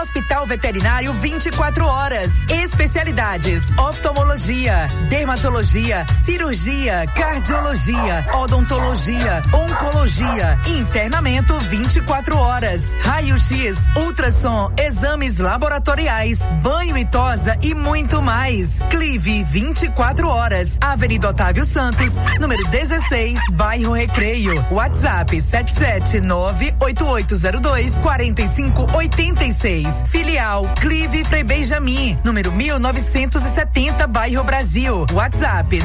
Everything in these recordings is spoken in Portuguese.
Hospital Veterinário 24 horas. Especialidades: oftalmologia, dermatologia, cirurgia, cardiologia, odontologia, oncologia, internamento 24 horas, raio-x, ultrassom, exames laboratoriais, banho e tosa e muito mais. Clive 24 horas, Avenida Otávio Santos, número 16, bairro Recreio. WhatsApp 77988024586. Filial Clive Frei Benjamin, número 1970, bairro Brasil. WhatsApp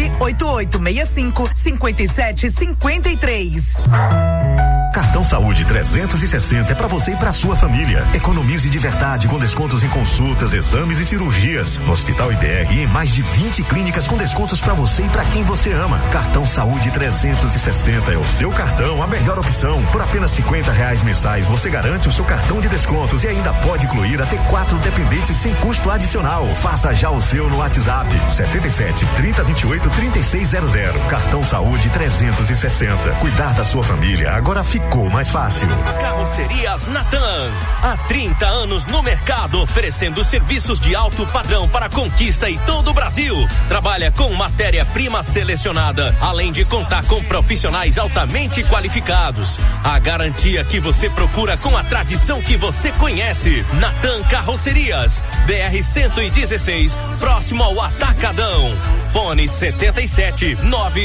988655753. Cartão Saúde 360 é para você e para sua família. Economize de verdade com descontos em consultas, exames e cirurgias. No Hospital IBR, em mais de 20 clínicas com descontos para você e para quem você ama. Cartão Saúde 360 é o seu cartão, a melhor opção. Por apenas R$50 mensais, você garante o seu cartão de descontos e ainda pode incluir até 4 dependentes sem custo adicional. Faça já o seu no WhatsApp 77 30 28 3600. Cartão Saúde 360. Cuidar da sua família agora ficou mais fácil. Carrocerias Natan, há 30 anos no mercado, oferecendo serviços de alto padrão para Conquista e todo o Brasil. Trabalha com matéria-prima selecionada, além de contar com profissionais altamente qualificados. A garantia que você procura com a tradição que você conhece. Natan Carrocerias, BR-116, próximo ao Atacadão. Fone 77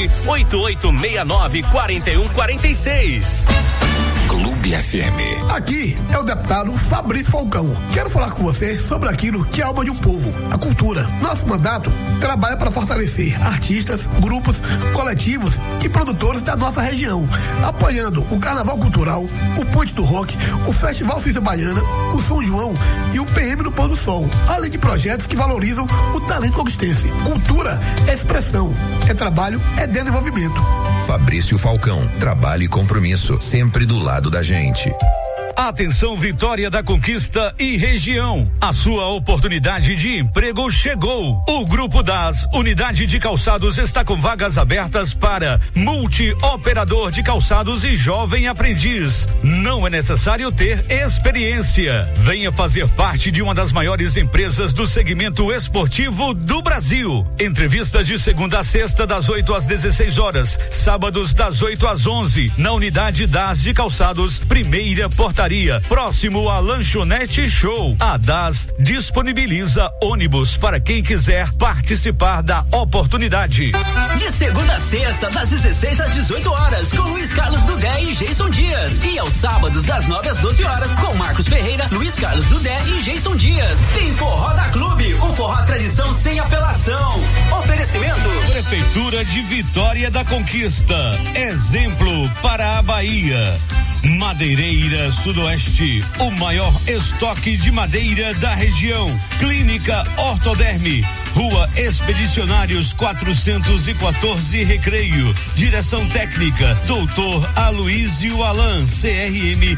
98869 4146. Clube FM. Aqui é o deputado Fabrício Falcão. Quero falar com você sobre aquilo que é a alma de um povo, a cultura. Nosso mandato trabalha para fortalecer artistas, grupos, coletivos e produtores da nossa região, apoiando o Carnaval Cultural, o Ponte do Rock, o Festival Cisa Baiana, o São João e o PM do Pôr do Sol, além de projetos que valorizam o talento conquistense. Cultura é expressão, é trabalho, é desenvolvimento. Fabrício Falcão, trabalho e compromisso, sempre do lado da gente. Atenção, Vitória da Conquista e região. A sua oportunidade de emprego chegou. O Grupo das Unidade de Calçados está com vagas abertas para multi-operador de calçados e jovem aprendiz. Não é necessário ter experiência. Venha fazer parte de uma das maiores empresas do segmento esportivo do Brasil. Entrevistas de segunda a sexta, das 8 às 16 horas. Sábados, das 8 às 11. Na Unidade das de Calçados, primeira portaria, próximo à Lanchonete Show. A DAS disponibiliza ônibus para quem quiser participar da oportunidade. De segunda a sexta, das 16 às 18 horas, com Luiz Carlos Dudé e Jason Dias. E aos sábados, das 9 às 12 horas, com Marcos Ferreira, Luiz Carlos Dudé e Jason Dias. Tem Forró da Clube, o forró tradição sem apelação. Oferecimento: Prefeitura de Vitória da Conquista. Exemplo para a Bahia. Madeireira Sudoeste, o maior estoque de madeira da região. Clínica Ortoderme, Rua Expedicionários 414, Recreio. Direção técnica, Doutor Aloísio Alan, CRM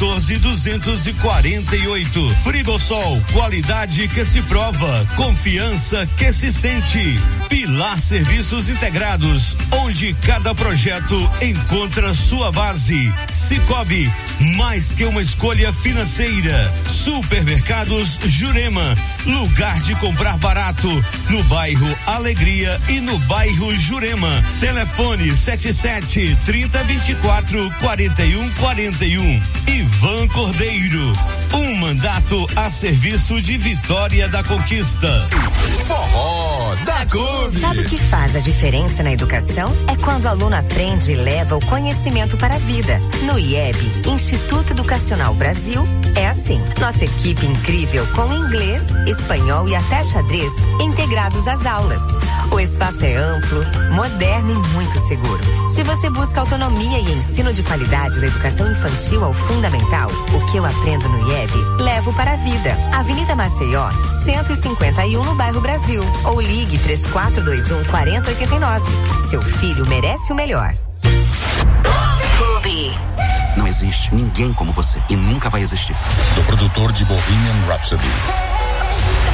14248. Frigosol, qualidade que se prova, confiança que se sente. Pilar Serviços Integrados, onde cada projeto encontra sua base. Cicobi, mais que uma escolha financeira. Supermercados Jurema, lugar de comprar barato, no bairro Alegria e no bairro Jurema. Telefone 77 3024 4141. Ivan Cordeiro, um mandato a serviço de Vitória da Conquista. Forró da Clube. Sabe o que faz a diferença na educação? É quando o aluno aprende e leva o conhecimento para a vida. No IEB, Instituto Educacional Brasil, é assim. Nossa equipe incrível com inglês, espanhol e até xadrez integrados às aulas. O espaço é amplo, moderno e muito seguro. Se você busca autonomia e ensino de qualidade da educação infantil ao fundamental, o que eu aprendo no IEB, levo para a vida. Avenida Maceió, 151 no bairro Brasil. Ou ligue 3421-4089. Seu filho merece o melhor. Clube. Não existe ninguém como você e nunca vai existir. Do produtor de Bohemian Rhapsody.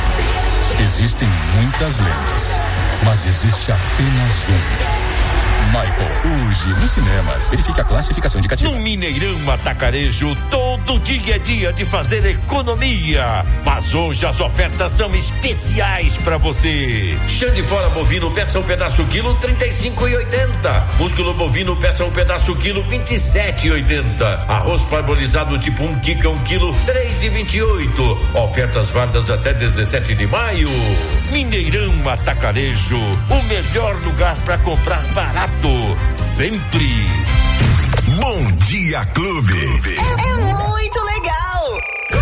Existem muitas lendas, mas existe apenas uma. Michael. Hoje nos cinemas. Verifique a classificação indicativa. No Mineirão Atacarejo, todo dia é dia de fazer economia. Mas hoje as ofertas são especiais pra você. Chão de fora bovino, peça um pedaço quilo, 35,80. Músculo bovino, peça um pedaço quilo, 27,80. Arroz parbolizado tipo 1 quica, 1 quilo, 3,28. Ofertas válidas até 17 de maio. Mineirão Atacarejo, o melhor lugar pra comprar barato, sempre. Bom Dia Clube. É muito legal.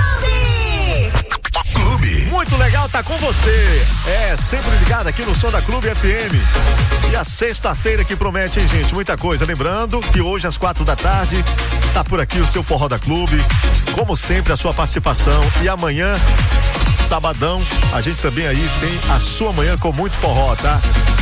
Clube. Muito legal tá com você. Sempre ligado aqui no som da Clube FM. E a sexta-feira que promete, hein, gente? Muita coisa. Lembrando que hoje às 4 da tarde tá por aqui o seu Forró da Clube. Como sempre, a sua participação. E amanhã, sabadão, a gente também aí tem a sua manhã com muito forró, tá?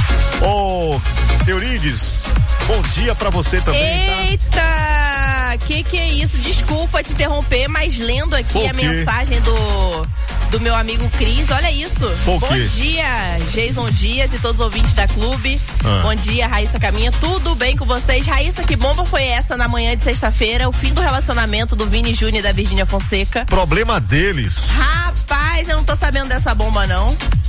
Ô, Eurides, bom dia pra você também. Eita! Tá? Que é isso? Desculpa te interromper, mas lendo aqui a mensagem do meu amigo Cris, olha isso. Bom dia, Jason Dias e todos os ouvintes da Clube. Bom dia, Raíssa Caminha, tudo bem com vocês? Raíssa, que bomba foi essa na manhã de sexta-feira? O fim do relacionamento do Vini Júnior e da Virgínia Fonseca. Problema deles. Rapaz, eu não tô sabendo dessa bomba, não.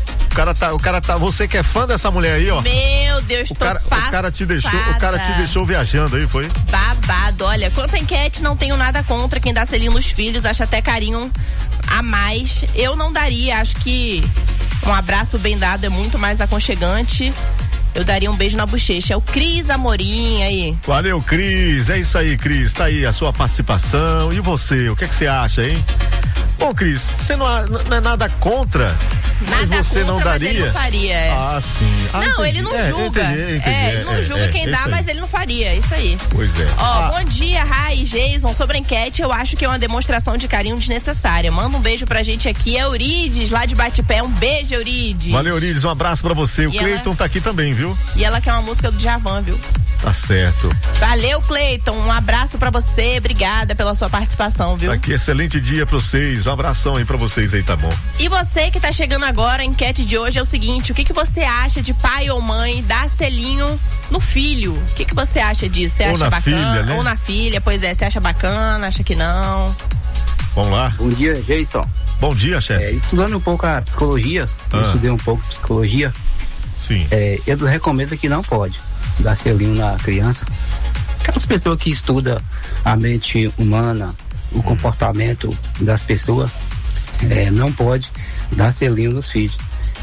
O cara tá, você que é fã dessa mulher aí, ó. Meu Deus, o cara te deixou viajando aí, foi? Babado, olha, quanto à enquete, não tenho nada contra quem dá selinho nos filhos, acha até carinho a mais. Eu não daria, acho que um abraço bem dado é muito mais aconchegante. Eu daria um beijo na bochecha. É o Cris Amorim aí. Valeu, Cris. É isso aí, Cris. Tá aí a sua participação. E você, o que é que você acha, hein? Bom, Cris, você não é nada contra, mas nada você contra, não daria? Mas ele não faria. Ah, sim. Não, entendi. ele não julga. Entendi. Ele não julga quem dá, mas ele não faria. Isso aí. Pois é. Ó, bom dia, Rai e Jason. Sobre a enquete, eu acho que é uma demonstração de carinho desnecessária. Manda um beijo pra gente aqui. É Eurides, lá de Bate-Pé. Um beijo, Eurides. Valeu, Eurides. Um abraço pra você. O Cleiton tá aqui também, viu? E ela quer uma música do Djavan, viu? Tá certo. Valeu, Cleiton. Um abraço pra você. Obrigada pela sua participação, viu? Aqui, excelente dia pra vocês. Um abração aí pra vocês aí, tá bom? E você que tá chegando agora, a enquete de hoje é o seguinte: o que você acha de pai ou mãe dar selinho no filho? O que você acha disso? Você acha bacana? Filha, né? Ou na filha, pois é. Você acha bacana? Acha que não? Vamos lá. Bom dia, Jason. Bom dia, chefe. Estudando um pouco a psicologia, eu estudei um pouco de psicologia. Sim. Eu recomendo que não pode dar selinho na criança. Aquelas pessoas que estudam a mente humana, o comportamento das pessoas, não pode dar selinho nos filhos.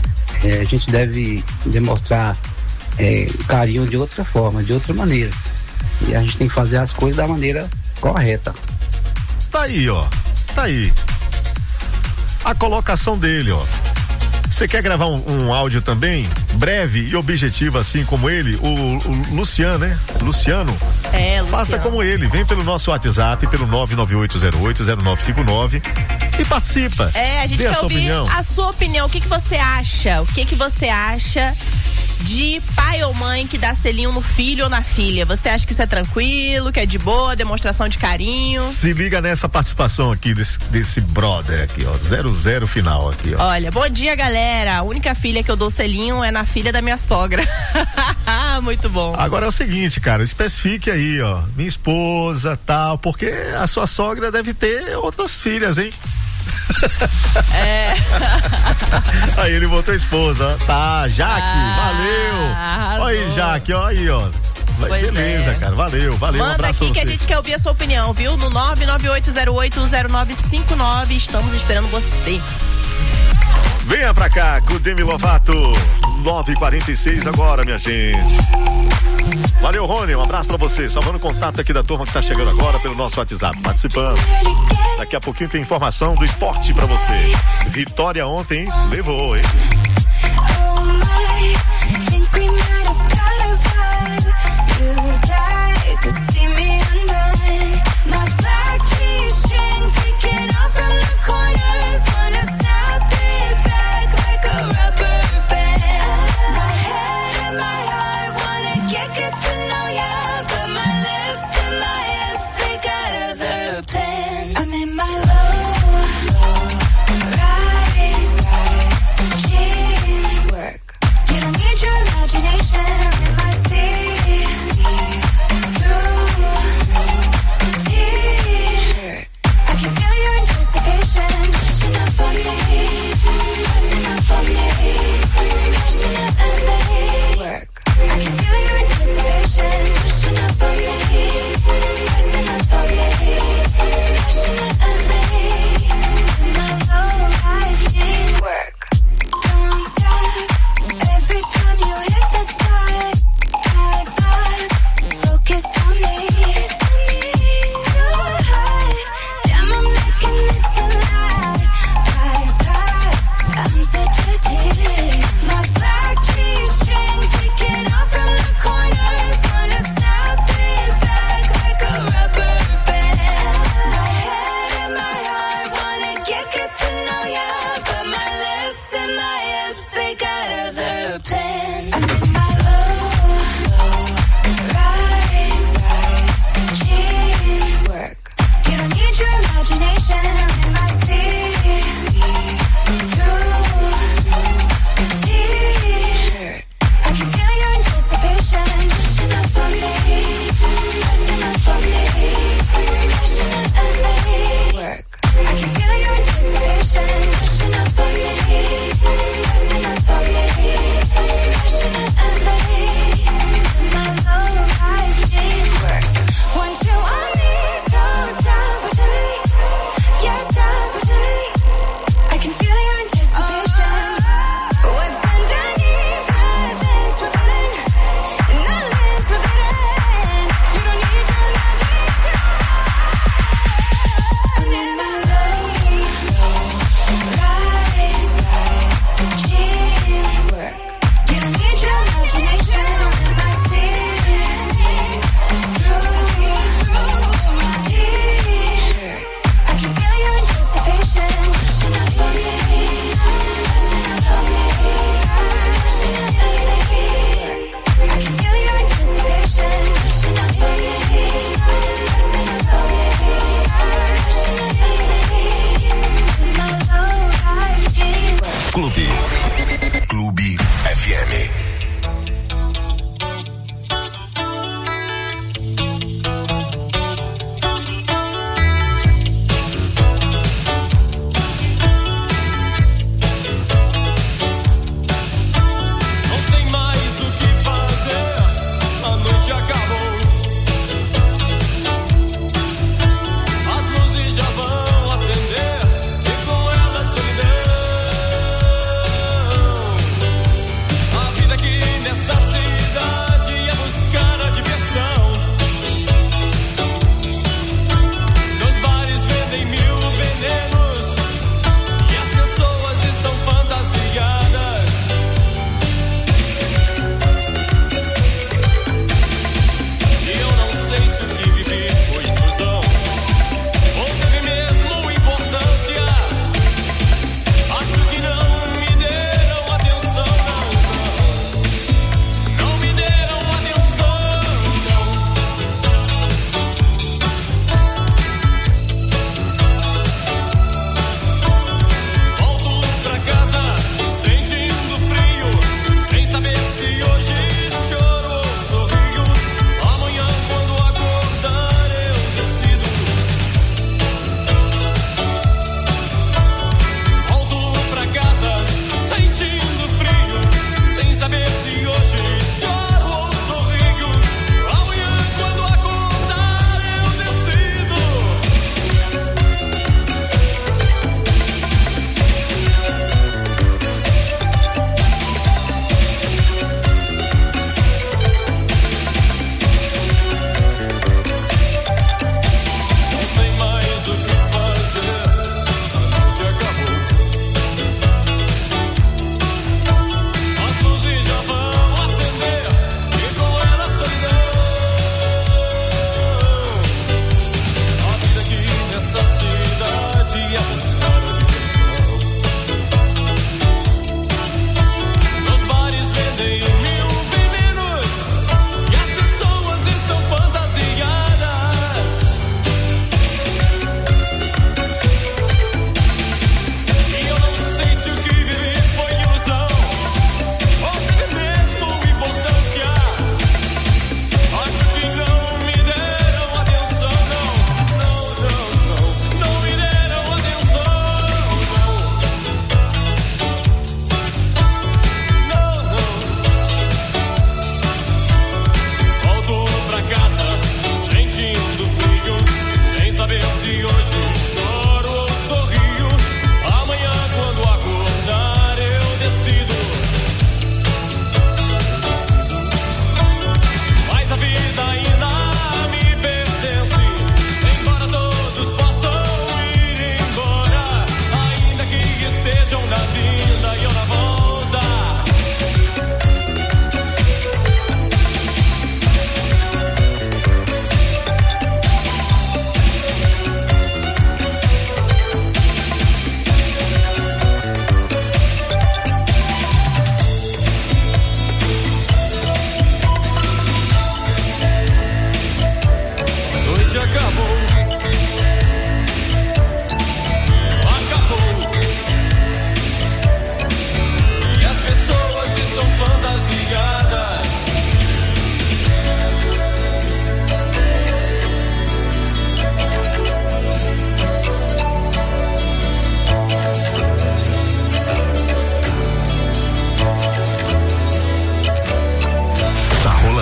A gente deve demonstrar carinho de outra forma, de outra maneira. E a gente tem que fazer as coisas da maneira correta. Tá aí, ó. Tá aí. A colocação dele, ó. Você quer gravar um áudio também? Breve e objetivo, assim como ele, o Luciano, né? Luciano. Faça como ele. Vem pelo nosso WhatsApp, pelo 998080959 e participa. A gente quer ouvir a sua opinião. O que você acha? O que você acha de pai ou mãe que dá selinho no filho ou na filha? Você acha que isso é tranquilo, que é de boa, demonstração de carinho? Se liga nessa participação aqui desse brother aqui, ó, 00 final aqui, ó. Olha, bom dia, galera. A única filha que eu dou selinho é na filha da minha sogra. Muito bom. Agora é o seguinte, cara, especifique aí, ó, minha esposa, tal, porque a sua sogra deve ter outras filhas, hein? Aí ele botou a esposa, ó. Tá, Jaque, valeu. Olha aí, Jaque, ó, aí, ó. Beleza, cara, valeu. Manda aqui que a gente quer ouvir a sua opinião, viu? No 998080959, estamos esperando você. Venha pra cá com o Demi Lovato, 9h46 agora, minha gente. Valeu, Rony, um abraço pra você. Salvando o contato aqui da turma que tá chegando agora pelo nosso WhatsApp, participando. Daqui a pouquinho tem informação do esporte pra você. Vitória ontem, levou, hein?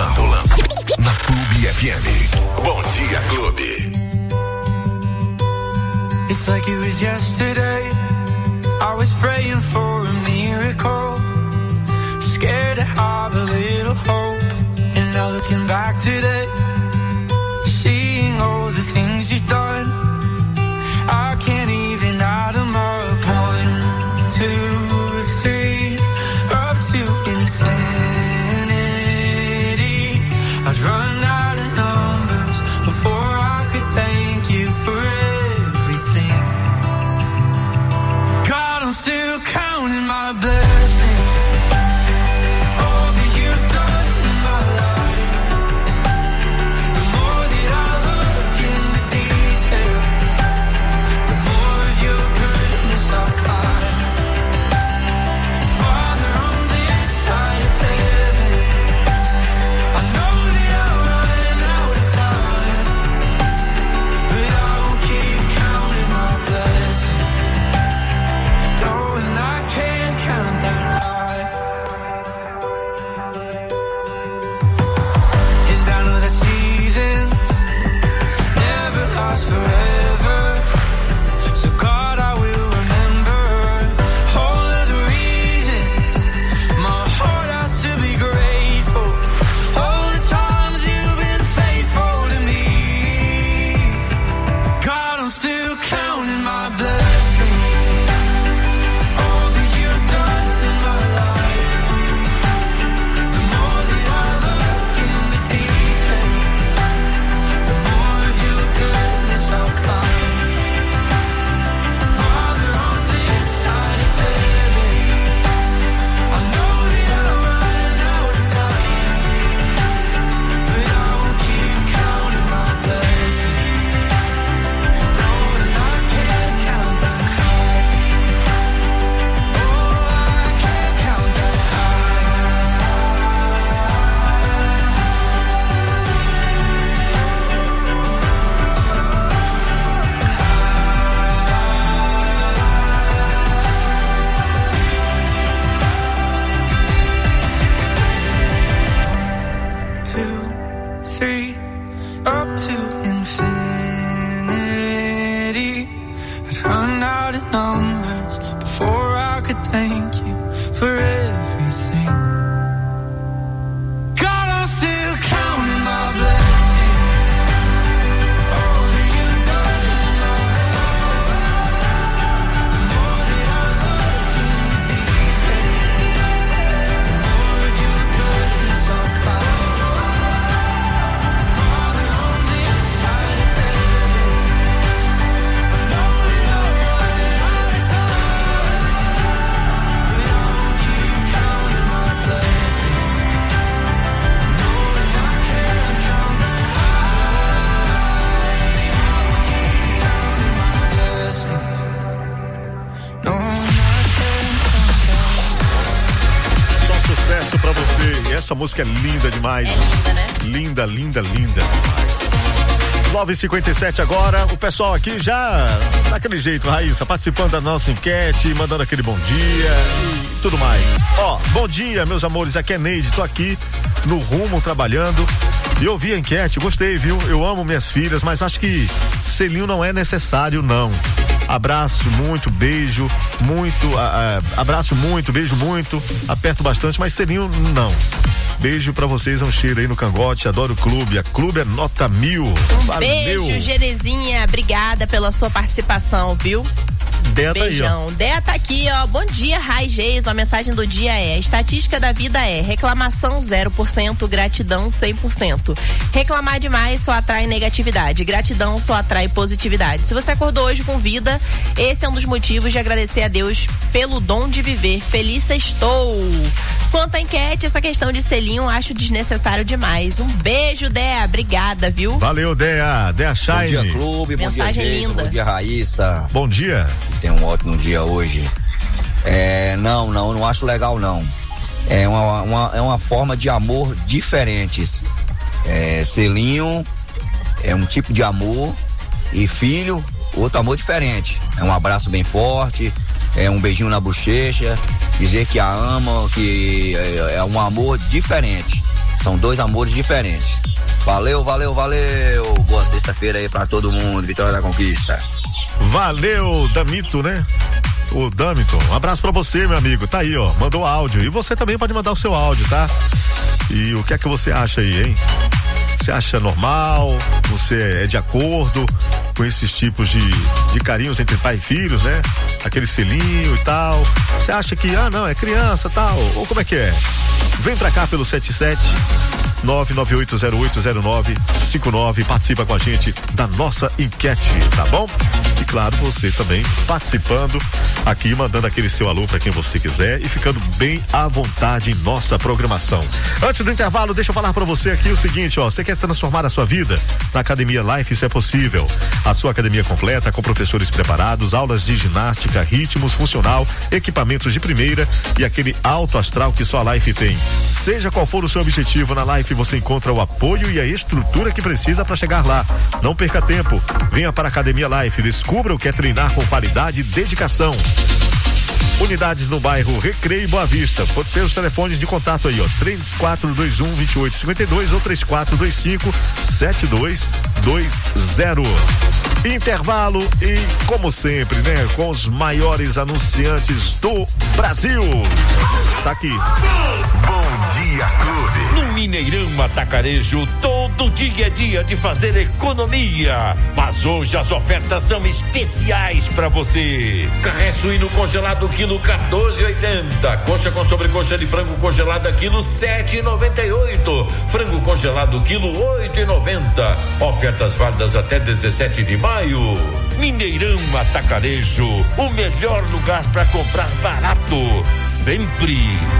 rolando na Clube FM. Bom dia, Clube. It's like it was yesterday. I was praying for a miracle, scared to have a little hope. And now looking back today, seeing all the things you've done, I can't even add them up. 1, 2, 3, up to infinity. I'd run out of numbers before I could thank you for everything. God, I'm still counting my blessings. Essa música é linda demais. É linda, né? Linda, linda, linda. 9h57 agora, o pessoal aqui já daquele jeito, Raíssa, participando da nossa enquete, mandando aquele bom dia e tudo mais. Ó, bom dia, meus amores, aqui é Neide, tô aqui no Rumo trabalhando e ouvi a enquete, gostei, viu? Eu amo minhas filhas, mas acho que selinho não é necessário, não. Abraço muito, beijo muito, abraço muito, beijo muito, aperto bastante, mas selinho não. Beijo pra vocês, um cheiro aí no cangote, adoro o clube, a clube é nota 1000. Valeu. Beijo, Gerezinha, obrigada pela sua participação, viu? Dea beijão. Tá aí, Dea tá aqui, ó. Bom dia, Rai Geis. A mensagem do dia é: estatística da vida é reclamação 0%, gratidão 100%. Reclamar demais só atrai negatividade, gratidão só atrai positividade. Se você acordou hoje com vida, esse é um dos motivos de agradecer a Deus pelo dom de viver. Feliz sextou. Quanto à enquete, essa questão de selinho acho desnecessário demais. Um beijo, Dea. Obrigada, viu? Valeu, Dea. Dea Shine. Bom dia, clube. Mensagem bom dia, linda. Bom dia, Raíssa. Bom dia. Tem um ótimo dia hoje. Não acho legal, não. É uma forma de amor diferentes. Selinho é um tipo de amor e filho, outro amor diferente. É um abraço bem forte, é um beijinho na bochecha, dizer que a ama, que é um amor diferente. São dois amores diferentes. Valeu. Boa sexta-feira aí pra todo mundo. Vitória da Conquista. Valeu, Damito, né? O Damito, um abraço pra você, meu amigo. Tá aí, ó, mandou áudio. E você também pode mandar o seu áudio, tá? E o que é que você acha aí, hein? Você acha normal? Você é de acordo com esses tipos de carinhos entre pai e filhos, né? Aquele selinho e tal. Você acha que, não, é criança e tal? Ou como é que é? Vem pra cá pelo 77-998080959, participa com a gente da nossa enquete, tá bom? E claro, você também participando aqui, mandando aquele seu alô pra quem você quiser e ficando bem à vontade em nossa programação. Antes do intervalo, deixa eu falar pra você aqui o seguinte, ó, você quer transformar a sua vida? Na Academia Life isso é possível. A sua academia completa com professores preparados, aulas de ginástica, ritmos, funcional, equipamentos de primeira e aquele alto astral que só a Life tem. Seja qual for o seu objetivo, na Life você encontra o apoio e a estrutura que precisa para chegar lá. Não perca tempo. Venha para a Academia Life, descubra o que é treinar com qualidade e dedicação. Unidades no bairro Recreio e Boa Vista. Pode ter os telefones de contato aí, ó. 3421-2852 ou 3425-7220. Intervalo e, como sempre, né? Com os maiores anunciantes do Brasil. Tá aqui. Bom Dia Clube. No Mineirão Atacarejo, todo dia é dia de fazer economia. Mas hoje as ofertas são especiais pra você. Carré suíno congelado quilo 14,80. Coxa com sobrecoxa de frango congelada quilo 7,98. Frango congelado quilo 8,90. Ofertas válidas até 17 de maio. Mineirão Atacarejo, o melhor lugar para comprar barato, sempre.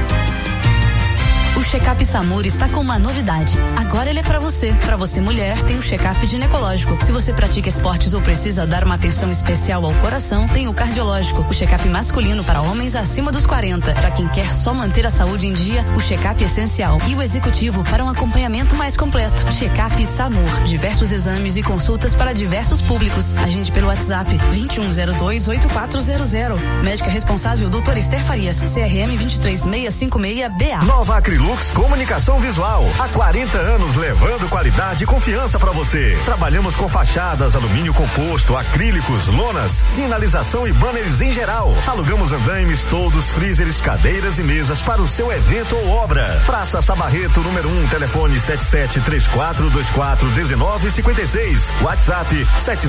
O Check-up Samur está com uma novidade. Agora ele é pra você. Pra você mulher, tem o check-up ginecológico. Se você pratica esportes ou precisa dar uma atenção especial ao coração, tem o cardiológico. O check-up masculino para homens acima dos 40. Pra quem quer só manter a saúde em dia, o check-up essencial. E o executivo para um acompanhamento mais completo. Check-up Samur. Diversos exames e consultas para diversos públicos. Agende pelo WhatsApp 2102-8400. Médica responsável, doutora Esther Farias. CRM 23656BA. Nova Acrilux Comunicação Visual. Há 40 anos levando qualidade e confiança para você. Trabalhamos com fachadas, alumínio composto, acrílicos, lonas, sinalização e banners em geral. Alugamos andaimes, toldos, freezers, cadeiras e mesas para o seu evento ou obra. Praça Sabarreto, número 1, telefone 7734241956. WhatsApp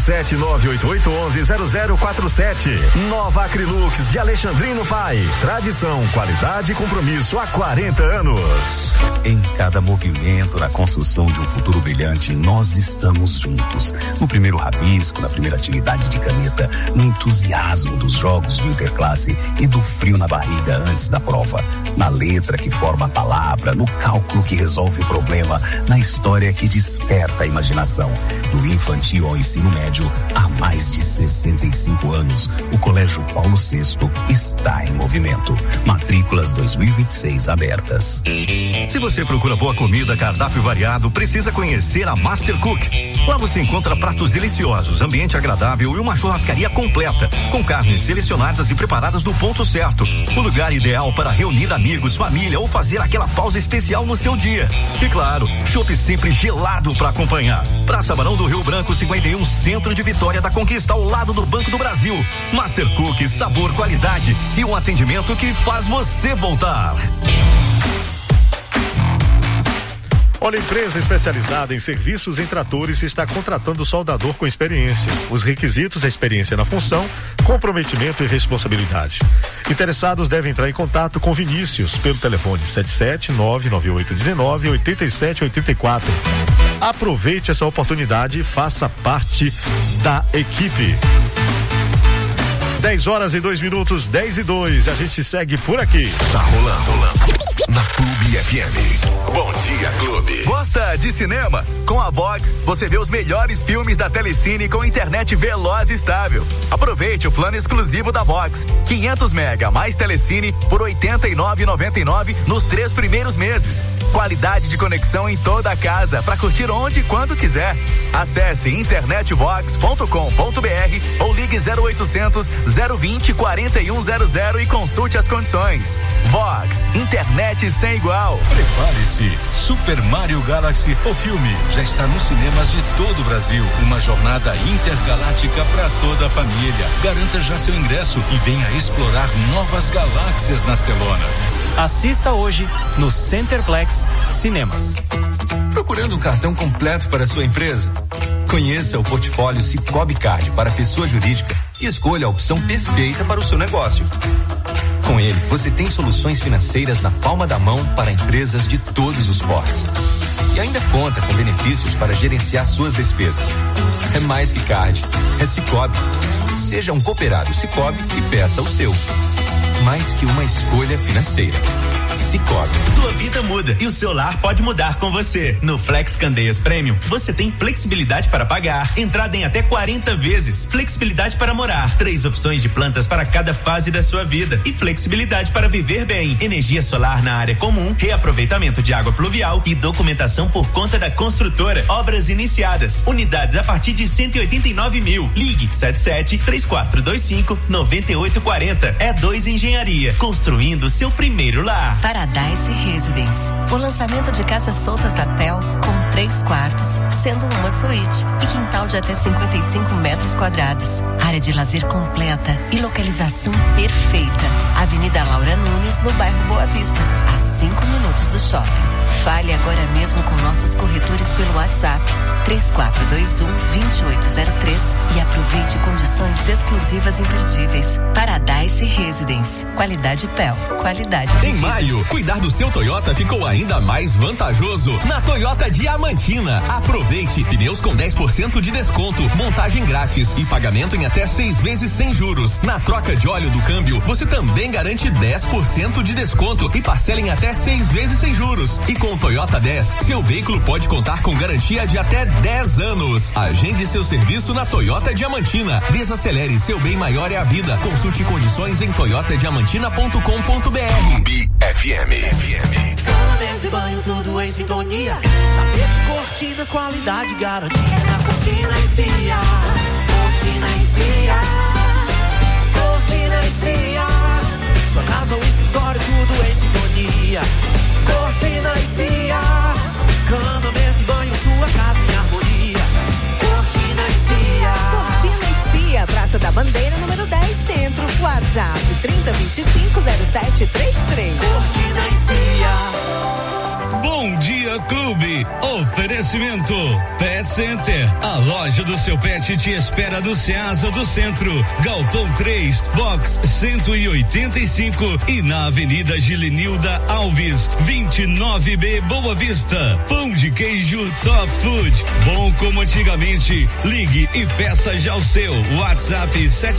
77988110047. Nova Acrilux de Alexandrino Pai. Tradição, qualidade e compromisso há 40 anos. Em cada movimento na construção de um futuro brilhante, nós estamos juntos. No primeiro rabisco, na primeira atividade de caneta, no entusiasmo dos jogos do Interclasse e do frio na barriga antes da prova. Na letra que forma a palavra, no cálculo que resolve o problema, na história que desperta a imaginação. Do infantil ao ensino médio, há mais de 65 anos, o Colégio Paulo VI está em movimento. Matrículas 2026 abertas. Se você procura boa comida, cardápio variado, precisa conhecer a Master Cook. Lá você encontra pratos deliciosos, ambiente agradável e uma churrascaria completa, com carnes selecionadas e preparadas no ponto certo. O lugar ideal para reunir amigos, família ou fazer aquela pausa especial no seu dia. E claro, chopp sempre gelado para acompanhar. Praça Barão do Rio Branco 51, Centro de Vitória da Conquista, ao lado do Banco do Brasil. Master Cook, sabor, qualidade e um atendimento que faz você voltar. Olha, a empresa especializada em serviços em tratores está contratando soldador com experiência. Os requisitos: a experiência na função, comprometimento e responsabilidade. Interessados devem entrar em contato com Vinícius pelo telefone 77998198784. Aproveite essa oportunidade e faça parte da equipe. 10h02, 10:02. A gente segue por aqui. Tá rolando na Clube FM. Bom Dia Clube. Gosta de cinema? Com a Vox, você vê os melhores filmes da Telecine com internet veloz e estável. Aproveite o plano exclusivo da Vox. 500 mega mais Telecine por R$ 89,99 nos 3 primeiros meses. Qualidade de conexão em toda a casa para curtir onde e quando quiser. Acesse internetvox.com.br ou ligue 0800 020 4100 e consulte as condições. Vox, internet sem igual. Prepare-se Galaxy. Super Mario Galaxy, o filme, já está nos cinemas de todo o Brasil. Uma jornada intergaláctica para toda a família. Garanta já seu ingresso e venha explorar novas galáxias nas telonas. Assista hoje no Centerplex Cinemas. Procurando um cartão completo para sua empresa? Conheça o portfólio Sicoob Card para pessoa jurídica e escolha a opção perfeita para o seu negócio. Com ele, você tem soluções financeiras na palma da mão para empresas de todos os portes. E ainda conta com benefícios para gerenciar suas despesas. É mais que card, é Sicoob. Seja um cooperado Sicoob e peça o seu. Mais que uma escolha financeira. Sicoob. Sua vida muda e o seu lar pode mudar com você. No Flex Candeias Premium, você tem flexibilidade para pagar, entrada em até 40 vezes, flexibilidade para morar, 3 opções de plantas para cada fase da sua vida e flexibilidade para viver bem. Energia solar na área comum, reaproveitamento de água pluvial e documentação por conta da construtora. Obras iniciadas. Unidades a partir de 189 mil. Ligue 77-3425-9840. E2 Engenharia. Construindo seu primeiro lar. Paradise Residence. O lançamento de casas soltas da PEL com 3 quartos, sendo uma suíte e quintal de até 55 metros quadrados. Área de lazer completa e localização perfeita. Avenida Laura Nunes, no bairro Boa Vista, a 5 minutos do shopping. Fale agora mesmo com nossos corretores pelo WhatsApp 3421-2803 e aproveite condições exclusivas imperdíveis. Paradise Residence. Qualidade PEL. Qualidade de Em maio, cuidar do seu Toyota ficou ainda mais vantajoso na Toyota Diamantina. Aproveite pneus com 10% de desconto, montagem grátis e pagamento em até 6 vezes sem juros. Na troca de óleo do câmbio, você também garante 10% de desconto e parcela em até 6 vezes sem juros. E com o Toyota 10, seu veículo pode contar com garantia de até 10 anos. Agende seu serviço na Toyota Diamantina. Desacelere, seu bem maior é a vida. Consulte condições em toyotadiamantina.com.br. FM. Cama, mesa e banho, tudo em sintonia. Tapetes, cortinas, qualidade, garantia. Na Cortina e Cia. Cortina e Cia. Cortina e Cia. Sua casa ou escritório, tudo em sintonia. Cortina e Cia. Cama, mesa e banho, sua casa em harmonia. Cortina e Cia. Cortina e Cia, Praça da Bandeira, número 10, Centro. WhatsApp 3025-0733. Cortina e Cia. Bom Dia Clube. Oferecimento Pet Center. A loja do seu pet te espera no Ceasa do Centro. Galpão 3, box 185 e na Avenida Gilenilda Alves, 29B, Boa Vista. Pão de queijo Top Food. Bom como antigamente. Ligue e peça já o seu. WhatsApp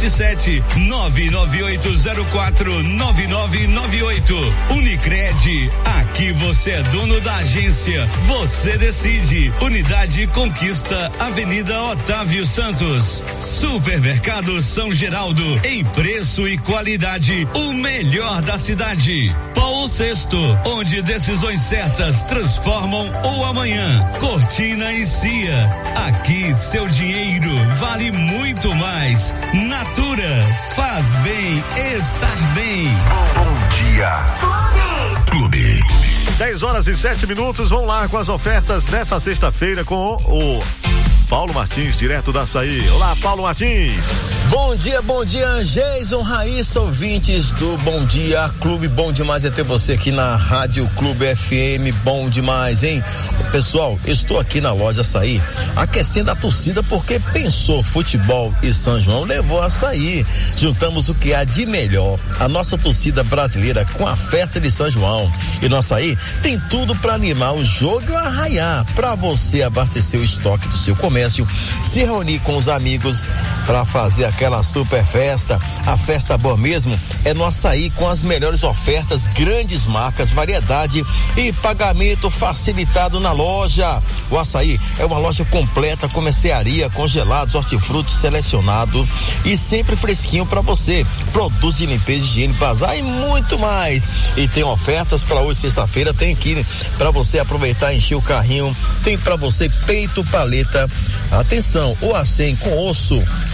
77-99804-9998. Unicred. Aqui você é dono da agência, você decide. Unidade Conquista, Avenida Otávio Santos. Supermercado São Geraldo, em preço e qualidade, o melhor da cidade. Paulo VI, onde decisões certas transformam o amanhã. Cortina e Cia, aqui seu dinheiro vale muito mais. Natura, faz bem estar bem. Bom dia. Clube. 10h07, vamos lá com as ofertas dessa sexta-feira com o Paulo Martins, direto da Açaí. Olá, Paulo Martins. Bom dia, Jason, Raíssa, ouvintes do Bom Dia Clube. Bom demais é ter você aqui na Rádio Clube FM, bom demais, hein? Pessoal, estou aqui na loja Açaí, aquecendo a torcida porque pensou futebol e São João, levou Açaí. Juntamos o que há de melhor, a nossa torcida brasileira com a festa de São João. E no Açaí tem tudo para animar o jogo e arraiar, para você abastecer o estoque do seu comércio, se reunir com os amigos para fazer aquela super festa. A festa boa mesmo é no Açaí, com as melhores ofertas, grandes marcas, variedade e pagamento facilitado na loja. O Açaí é uma loja completa com mercearia, congelados, hortifrutos selecionado e sempre fresquinho para você. Produtos de limpeza, higiene, bazar e muito mais. E tem ofertas para hoje, sexta-feira, tem aqui para você aproveitar e encher o carrinho. Tem para você peito paleta. Atenção, o A100 com osso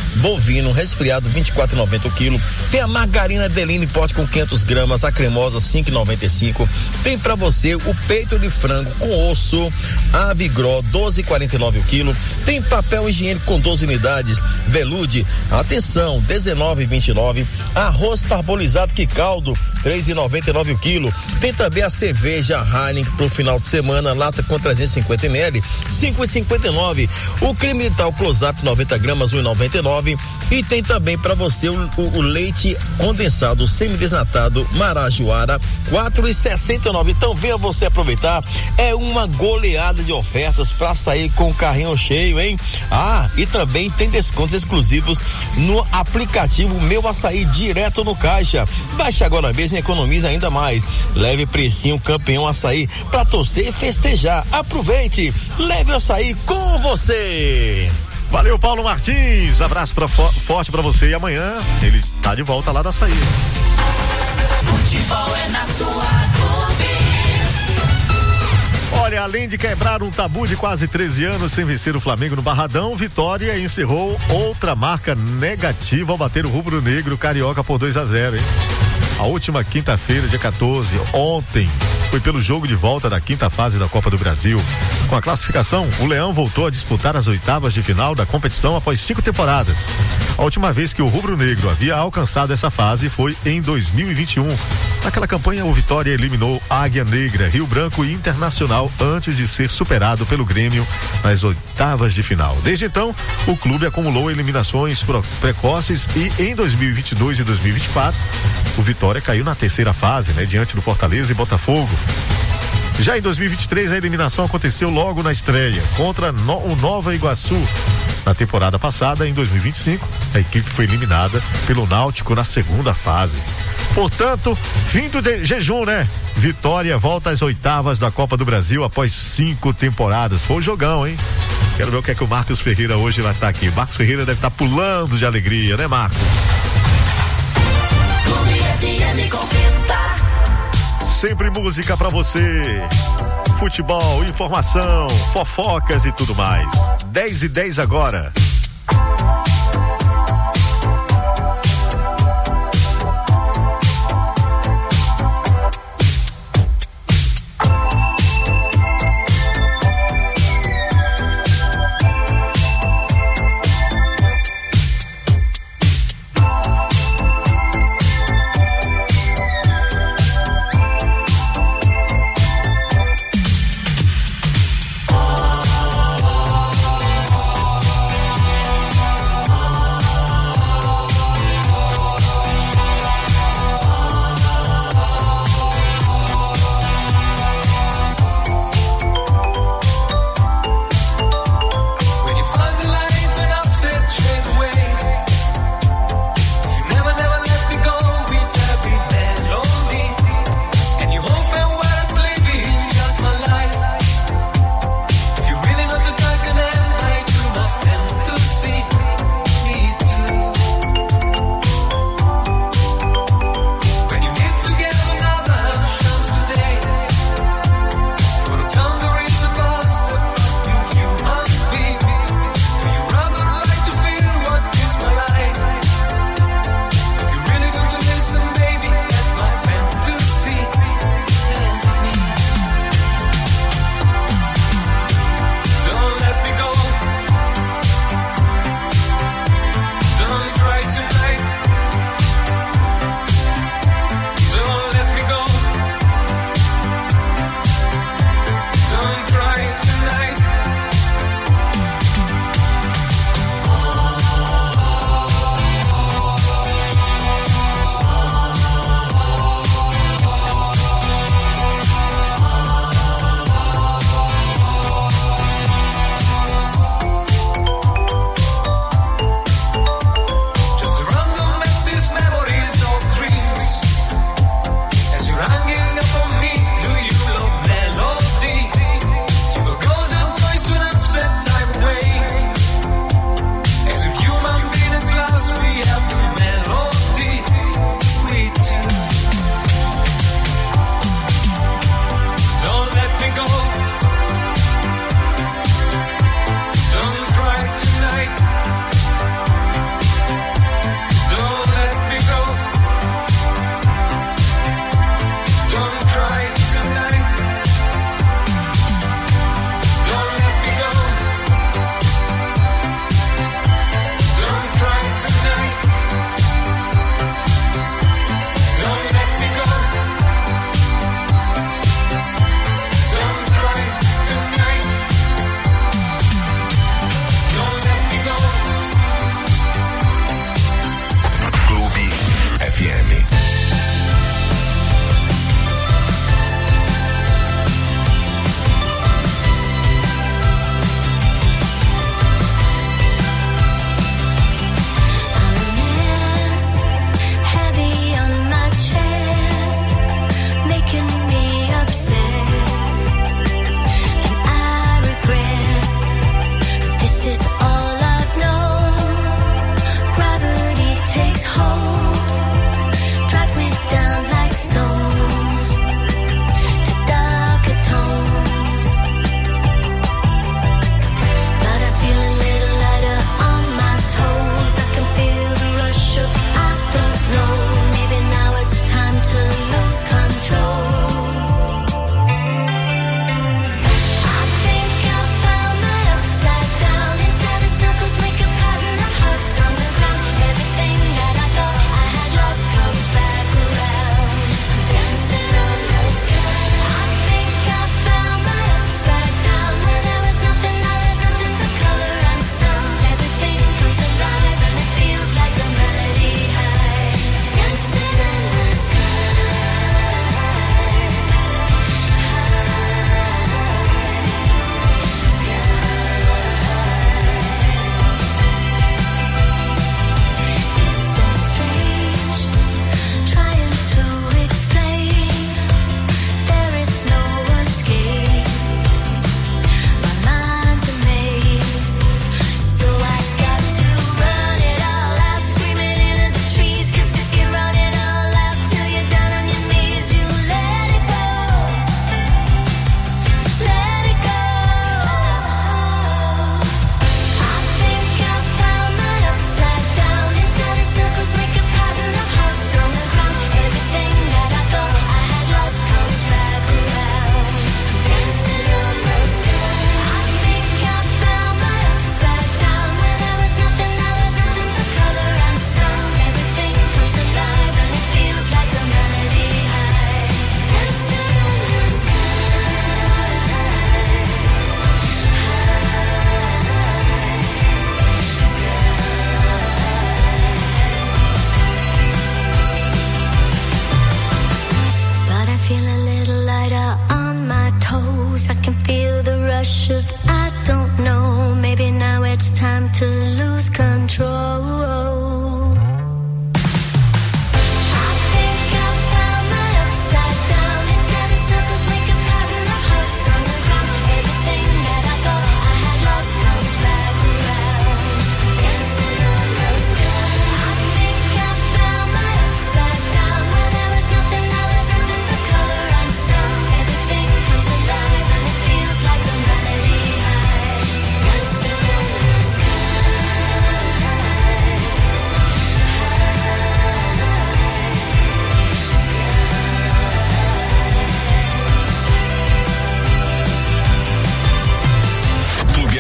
bovino resfriado 24,90 o quilo. Tem a margarina Deline pote com 500 gramas, a cremosa 5,95. Tem pra você o peito de frango com osso, a Vigro 12,49 o quilo. Tem papel higiênico com 12 unidades, Velude, atenção, 19,29. Arroz parbolizado que caldo 3,99 o quilo. Tem também a cerveja Heineken pro final de semana, lata com 350 ml, 5,59. O creme dental Close-Up 90 gramas, 1,99. E tem também para você o leite condensado semidesnatado Marajoara, 4,69. Então venha você aproveitar, é uma goleada de ofertas para sair com o carrinho cheio, hein? Ah, e também tem descontos exclusivos no aplicativo Meu Açaí direto no caixa. Baixe agora mesmo e economize ainda mais. Leve precinho Campeão Açaí para torcer e festejar. Aproveite, leve o açaí com você. Valeu, Paulo Martins, abraço forte pra você, e amanhã ele tá de volta lá da Açaí. Futebol é na sua Clube. Olha, além de quebrar um tabu de quase 13 anos sem vencer o Flamengo no Barradão, Vitória encerrou outra marca negativa ao bater o rubro-negro carioca por 2-0, hein? A última quinta-feira, dia 14, ontem, foi pelo jogo de volta da quinta fase da Copa do Brasil. Com a classificação, o Leão voltou a disputar as oitavas de final da competição após 5 temporadas. A última vez que o rubro-negro havia alcançado essa fase foi em 2021. Naquela campanha, o Vitória eliminou Águia Negra, Rio Branco e Internacional antes de ser superado pelo Grêmio nas oitavas de final. Desde então, o clube acumulou eliminações precoces e em 2022 e 2024, o Vitória caiu na terceira fase, né, diante do Fortaleza e Botafogo. Já em 2023, a eliminação aconteceu logo na estreia, contra o Nova Iguaçu. Na temporada passada, em 2025, a equipe foi eliminada pelo Náutico na segunda fase. Portanto, fim do jejum, né? Vitória volta às oitavas da Copa do Brasil após 5 temporadas. Foi um jogão, hein? Quero ver o que é que o Marcos Ferreira hoje vai estar aqui. Marcos Ferreira deve estar pulando de alegria, né, Marcos? Sempre música pra você. Futebol, informação, fofocas e tudo mais. 10:10 agora.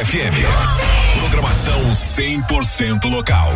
FM. Programação 100% local.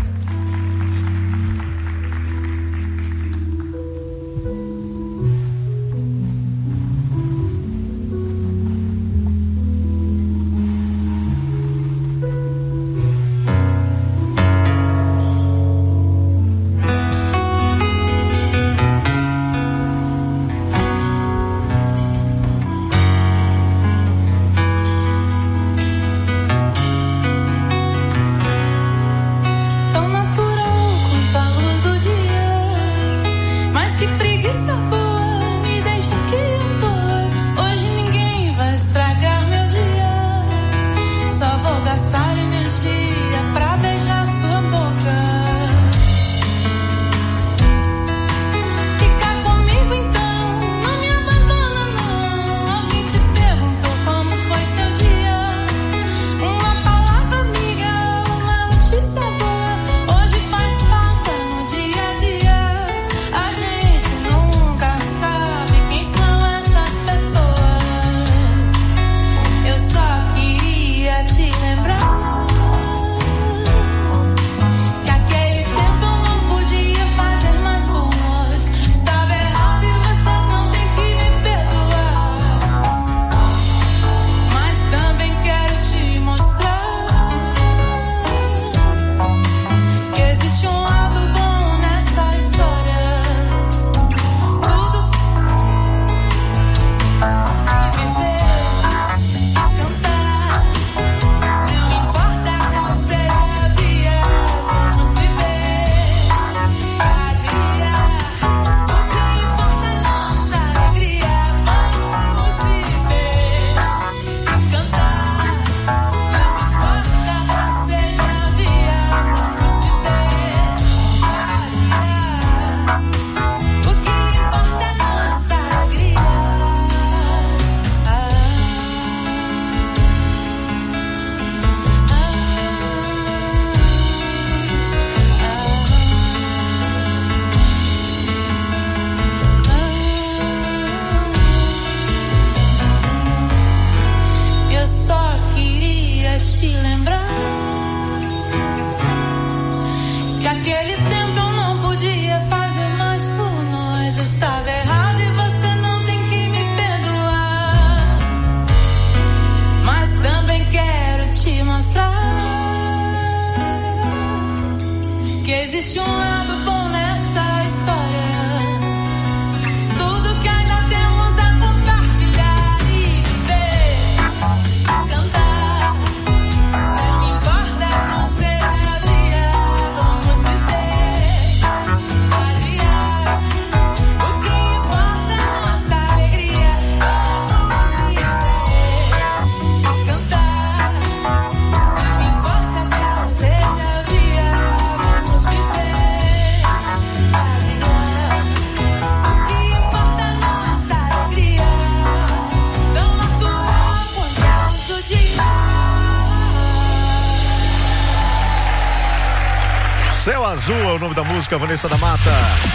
Existe um lado bom nessa história. Tudo que ainda temos a compartilhar e viver, a cantar. Não importa qual seja o dia, vamos viver, adiar. O que importa é nossa alegria. Vamos viver, a cantar. Não importa qual seja o dia, vamos viver. Céu Azul é o nome da música, Vanessa da Mata.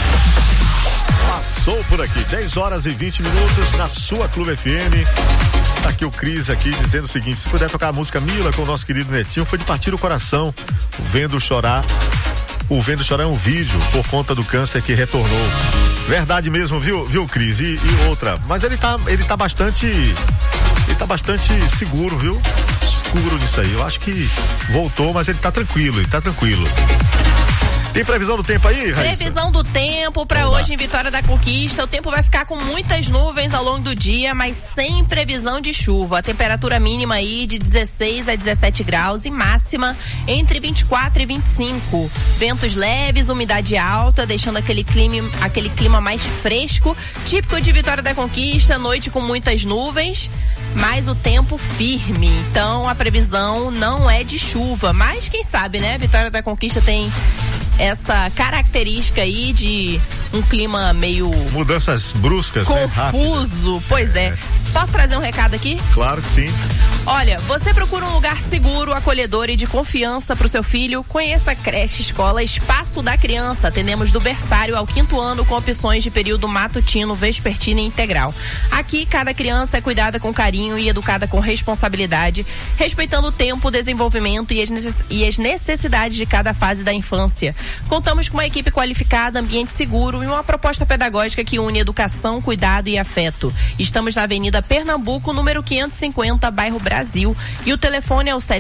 Passou por aqui, 10 horas e 20 minutos na sua Clube FM. Tá aqui o Cris aqui dizendo o seguinte: se puder tocar a música Mila com o nosso querido Netinho, foi de partir o coração. O Vendo Chorar é um vídeo por conta do câncer que retornou. Verdade mesmo, viu, Cris? E outra, mas ele tá bastante seguro, viu? Seguro disso aí. Eu acho que voltou, mas ele tá tranquilo. Tem previsão do tempo aí, Raíssa? Previsão do tempo para hoje em Vitória da Conquista. O tempo vai ficar com muitas nuvens ao longo do dia, mas sem previsão de chuva. A temperatura mínima aí de 16 a 17 graus e máxima entre 24 e 25. Ventos leves, umidade alta, deixando aquele clima mais fresco, típico de Vitória da Conquista. Noite com muitas nuvens, mas o tempo firme. Então a previsão não é de chuva, mas quem sabe, né? Vitória da Conquista tem essa característica aí de um clima meio mudanças bruscas, confuso, né? Pois é. Posso trazer um recado aqui? Claro que sim. Olha, você procura um lugar seguro, acolhedor e de confiança para o seu filho? Conheça a creche escola Espaço da Criança. Atendemos do berçário ao 5º ano com opções de período matutino, vespertino e integral. Aqui, cada criança é cuidada com carinho e educada com responsabilidade, respeitando o tempo, o desenvolvimento e as necessidades de cada fase da infância. Contamos com uma equipe qualificada, ambiente seguro e uma proposta pedagógica que une educação, cuidado e afeto. Estamos na Avenida Pernambuco, número 550, bairro Brasil. E o telefone é o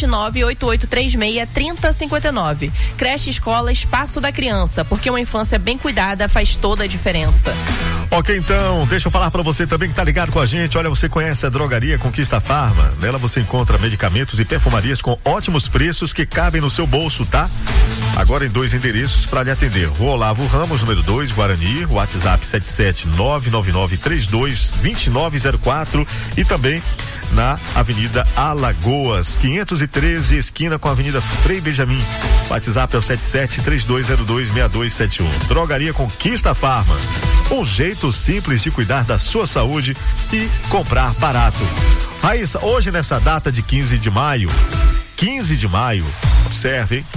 779-8836-3059. Creche Escola Espaço da Criança, porque uma infância bem cuidada faz toda a diferença. Ok, então, deixa eu falar pra você também que tá ligado com a gente. Olha, você conhece a Drogaria Conquista Farma? Nela você encontra medicamentos e perfumarias com ótimos preços que cabem no seu bolso, tá? Agora em 2 endereços para lhe atender. Rua Olavo Ramos, número 2, Guarani, WhatsApp 77999322904 e também na Avenida Alagoas, 513, esquina com a Avenida Frei Benjamin. WhatsApp é o 7732026271. Drogaria Conquista Farma. Um jeito simples de cuidar da sua saúde e comprar barato. Raíssa, hoje nessa data de 15 de maio, observe, hein?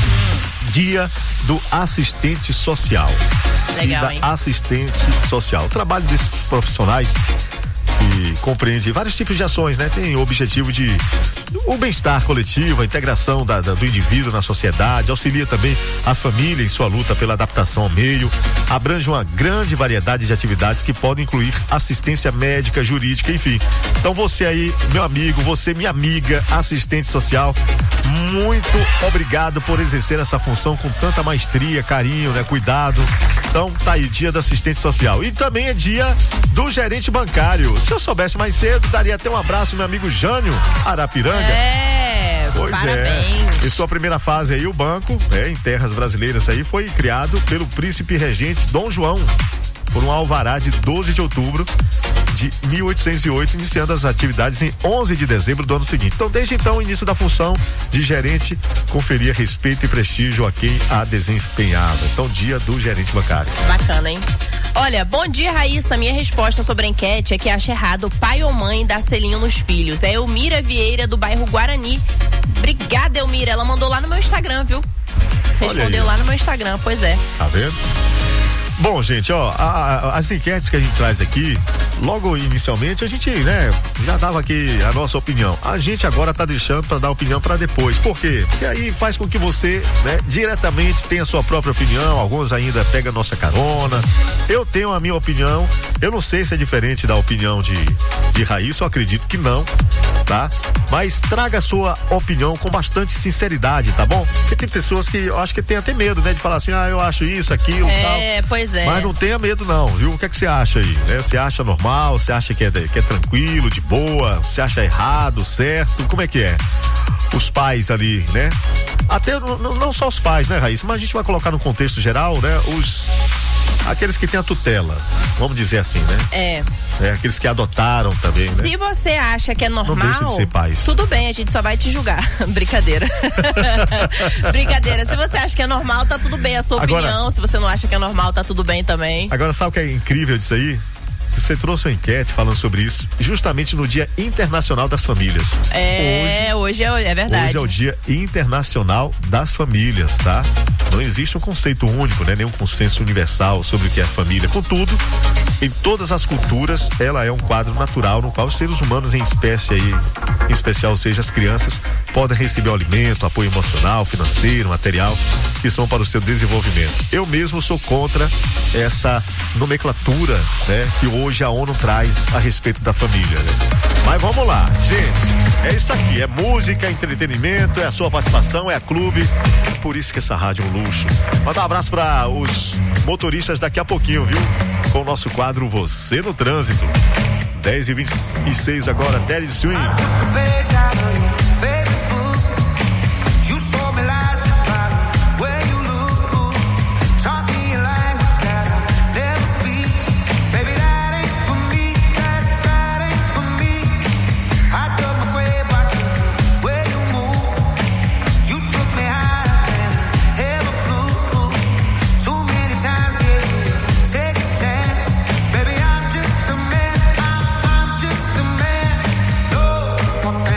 Dia do assistente social. Legal, hein? Assistente social. O trabalho desses profissionais que compreende vários tipos de ações, né? Tem o objetivo de o bem-estar coletivo, a integração do indivíduo na sociedade, auxilia também a família em sua luta pela adaptação ao meio, abrange uma grande variedade de atividades que podem incluir assistência médica, jurídica, enfim. Então você aí, meu amigo, você, minha amiga, assistente social, muito obrigado por exercer essa função com tanta maestria, carinho, né? Cuidado. Então tá aí, dia do assistente social. E também é dia do gerente bancário. Se eu soubesse mais cedo, daria até um abraço, meu amigo Jânio Arapiranga. Pois parabéns. Em sua primeira fase aí, o banco, em terras brasileiras aí, foi criado pelo príncipe regente Dom João, por um alvará de 12 de outubro de 1808, iniciando as atividades em 11 de dezembro do ano seguinte. Então, desde então, o início da função de gerente conferia respeito e prestígio a quem a desempenhava. Então, dia do gerente bancário. Bacana, hein? Olha, bom dia, Raíssa. Minha resposta sobre a enquete é que acha errado pai ou mãe dar selinho nos filhos. É Elmira Vieira, do bairro Guarani. Obrigada, Elmira. Ela mandou lá no meu Instagram, viu? Respondeu lá no meu Instagram, pois é. Tá vendo? Bom, gente, ó, as enquetes que a gente traz aqui, logo inicialmente a gente, né, já dava aqui a nossa opinião. A gente agora tá deixando para dar opinião para depois. Por quê? Porque aí faz com que você, né, diretamente tenha a sua própria opinião. Alguns ainda pegam a nossa carona. Eu tenho a minha opinião. Eu não sei se é diferente da opinião de Raíssa, eu acredito que não, tá? Mas traga a sua opinião com bastante sinceridade, tá bom? Porque tem pessoas que eu acho que tem até medo, né, de falar assim, eu acho isso, aquilo, tal. Pois é. Mas não tenha medo não, viu? O que é que você acha aí? Né? Você acha normal? Você acha que é tranquilo, de boa? Você acha errado, certo? Como é que é? Os pais ali, né? Até não só os pais, né, Raíssa? Mas a gente vai colocar no contexto geral, né? Aqueles que têm a tutela, vamos dizer assim, né? Aqueles que adotaram também, né? Se você acha que é normal, não deixa de ser pais. Tudo bem, a gente só vai te julgar. Brincadeira. Brincadeira. Se você acha que é normal, tá tudo bem a sua opinião. Se você não acha que é normal, tá tudo bem também. Agora, sabe o que é incrível disso aí? Você trouxe uma enquete falando sobre isso justamente no Dia Internacional das Famílias. Hoje é verdade. Hoje é o Dia Internacional das Famílias, tá? Não existe um conceito único, né? Nenhum consenso universal sobre o que é família. Contudo, em todas as culturas, ela é um quadro natural no qual os seres humanos em espécie aí, em especial, ou seja, as crianças, podem receber o alimento, apoio emocional, financeiro, material, que são para o seu desenvolvimento. Eu mesmo sou contra essa nomenclatura, né? Que hoje a ONU traz a respeito da família, né? Mas vamos lá, gente, é isso aqui, é música, é entretenimento, é a sua participação, é a clube, por isso que essa rádio é um luxo. Manda um abraço para os motoristas daqui a pouquinho, viu? Com o nosso quadro Você no Trânsito. 10h26 agora, Daddy Swing. What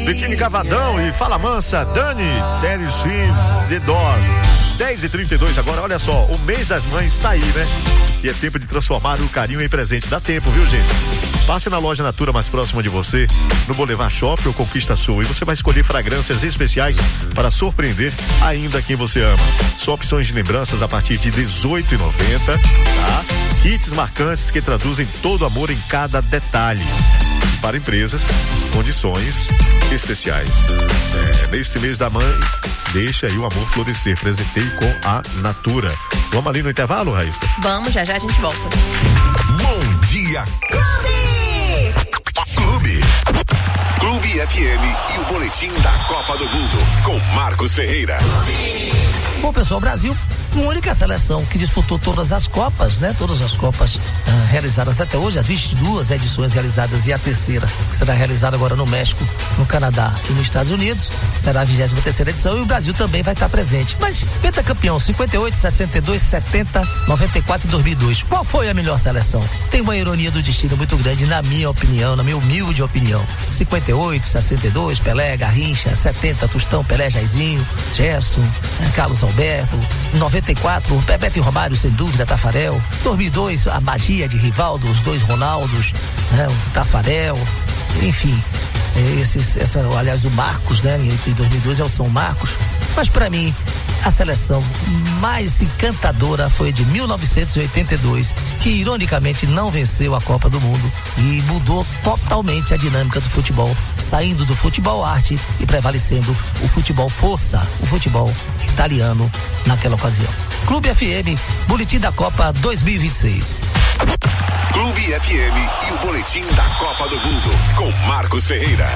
Biquíni Cavadão e Fala Mansa, Dani, Terry Swims, The Door. 10h32 agora, olha só, o mês das mães está aí, né? E é tempo de transformar o carinho em presente. Dá tempo, viu, gente? Passe na loja Natura mais próxima de você, no Boulevard Shopping ou Conquista Sul, e você vai escolher fragrâncias especiais para surpreender ainda quem você ama. Só opções de lembranças a partir de R$18,90, tá? Kits marcantes que traduzem todo amor em cada detalhe. Para empresas, condições especiais. Nesse mês da mãe, deixa aí o amor florescer. Presenteie com a Natura. Vamos ali no intervalo, Raíssa? Vamos, já já a gente volta. Bom dia, Clube. Clube FM e o boletim da Copa do Mundo com Marcos Ferreira. Bom, pessoal, o Brasil, uma única seleção que disputou todas as Copas, né? Todas as Copas realizadas até hoje, as 22 edições realizadas, e a terceira, que será realizada agora no México, no Canadá e nos Estados Unidos, será a 23ª edição, e o Brasil também vai estar presente. Mas pentacampeão 58, 62, 70, 94 e 2002. Qual foi a melhor seleção? Tem uma ironia do destino muito grande, na minha opinião, na minha humilde opinião. 58, 62, Pelé, Garrincha, 70, Tostão, Pelé, Jairzinho, Gerson, Carlos Alberto, 94, Bebeto e Romário, sem dúvida, Tafarel. 2002, a magia de Rivaldo, os dois Ronaldos, né, o Tafarel, enfim. Aliás, o Marcos, né, em 2002 é o São Marcos. Mas para mim, a seleção mais encantadora foi de 1982, que ironicamente não venceu a Copa do Mundo e mudou totalmente a dinâmica do futebol, saindo do futebol arte e prevalecendo o futebol força, o futebol italiano naquela ocasião. Clube FM, boletim da Copa 2026. Clube FM e o boletim da Copa do Mundo com Marcos Ferreira.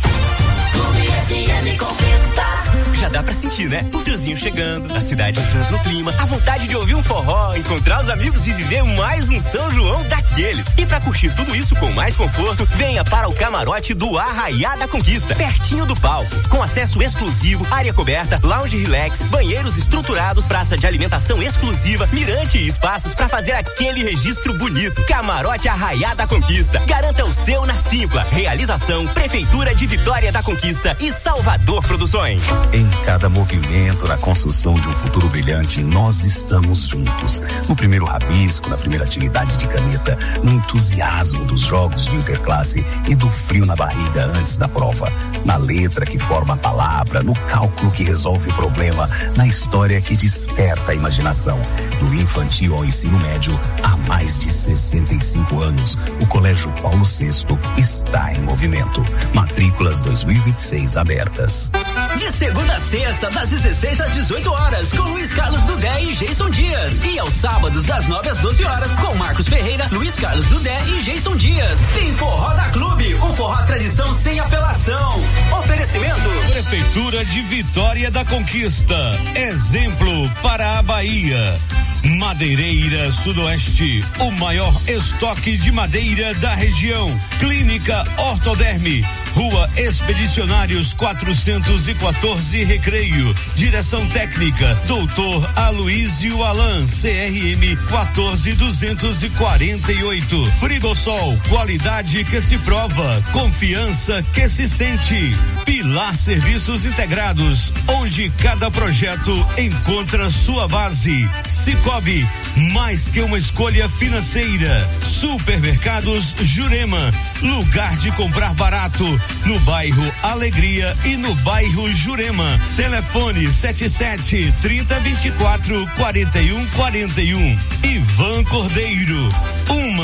Clube FM conquista. Já dá pra sentir, né? O friozinho chegando, a cidade entrando no clima, a vontade de ouvir um forró, encontrar os amigos e viver mais um São João daqueles. E pra curtir tudo isso com mais conforto, venha para o camarote do Arraiá da Conquista, pertinho do palco, com acesso exclusivo, área coberta, lounge relax, banheiros estruturados, praça de alimentação exclusiva, mirante e espaços pra fazer aquele registro bonito. Camarote Arraiá da Conquista. Garanta o seu na Simpla. Realização Prefeitura de Vitória da Conquista e Salvador Produções. Em cada movimento na construção de um futuro brilhante, nós estamos juntos. No primeiro rabisco, na primeira atividade de caneta, no entusiasmo dos jogos do Interclasse e do frio na barriga antes da prova, na letra que forma a palavra, no cálculo que resolve o problema, na história que desperta a imaginação. Do infantil ao ensino médio, há mais de 65 anos, o Colégio Paulo VI está em movimento. Matrículas 2026 abertas. De segunda a sexta, das 16 às 18 horas, com Luiz Carlos Dudé e Jason Dias. E aos sábados, das 9 às 12 horas, com Marcos Ferreira, Luiz Carlos Dudé e Jason Dias. Tem Forró da Clube, o forró tradição sem apelação. Oferecimento: Prefeitura de Vitória da Conquista. Exemplo para a Bahia. Madeireira Sudoeste, o maior estoque de madeira da região. Clínica Ortoderme, Rua Expedicionários 414 Recreio. Direção técnica Doutor Aloísio Alan, CRM 14248. Frigosol, qualidade que se prova, confiança que se sente. Pilar Serviços Integrados, onde cada projeto encontra sua base. Cicobi, mais que uma escolha financeira. Supermercados Jurema, lugar de comprar barato, no bairro Alegria e no bairro Jurema. Telefone 77 30 24 41 41. Ivan Cordeiro,